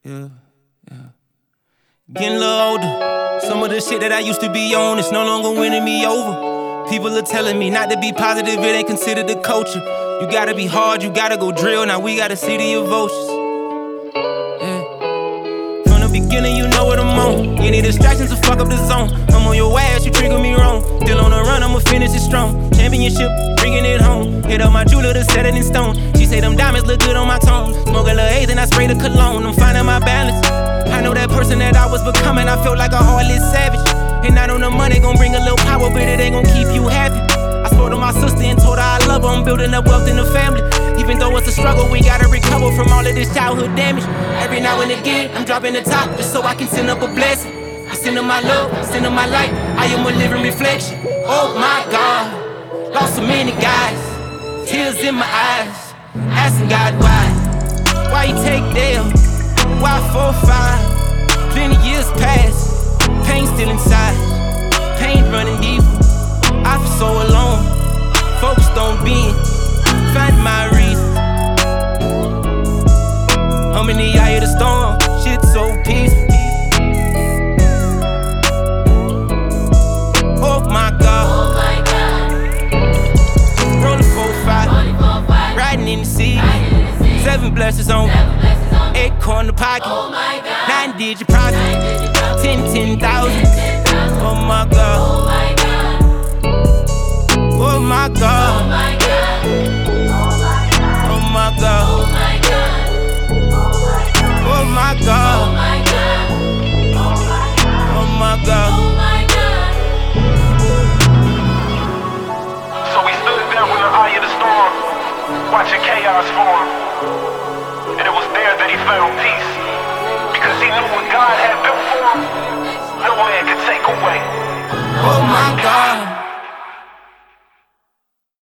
Yeah. Getting a little older. Some of the shit that I used to be on is no longer winning me over. People are telling me not to be positive, it ain't considered the culture. You gotta be hard, you gotta go drill. Now we got a city of vultures. Yeah. From the beginning, you know what I'm on. Any distractions will fuck up the zone. I'm on your ass, you trigger me wrong. Still on the run, I'ma finish it strong. Championship, bringing it home. Hit up my jeweler to set it in stone. She say them diamonds look good on my tone. Smoke a little haze and I spray the cologne. I'm finding my balance. I know that person that I was becoming. I feel like a heartless savage. And I know the money gon' bring a little power, but it ain't gon' keep you happy. I spoke to my sister and told her I love her. I'm building up wealth in the family. Even though it's a struggle, we gotta recover from all of this childhood damage. Every now and again, I'm dropping the top just so I can send up a blessing. I send them my love, send them my light. I am a living reflection. Oh my God, lost so many guys. Tears in my eyes, asking God why. Why you take them? Why 4 or 5? Plenty years past, pain still inside. Pain running deep. I feel so alone, focused on being, finding my reason. I'm in the eye of the storm, shit so peaceful. Oh my God, oh my God. Rolling 4-5, riding in the sea. 7 blessings on, 8 corner pocket. Oh my God. 9 digit profit, 10,000. Oh my God, Oh my God. oh my God, Oh my God. oh my God, Oh my God. oh my Oh God, my God. oh my God. Oh my God. So we stood there in the eye of the storm, watching chaos form. And it was there that he found peace, because he knew what God had built for him, no man could take away. Oh my God.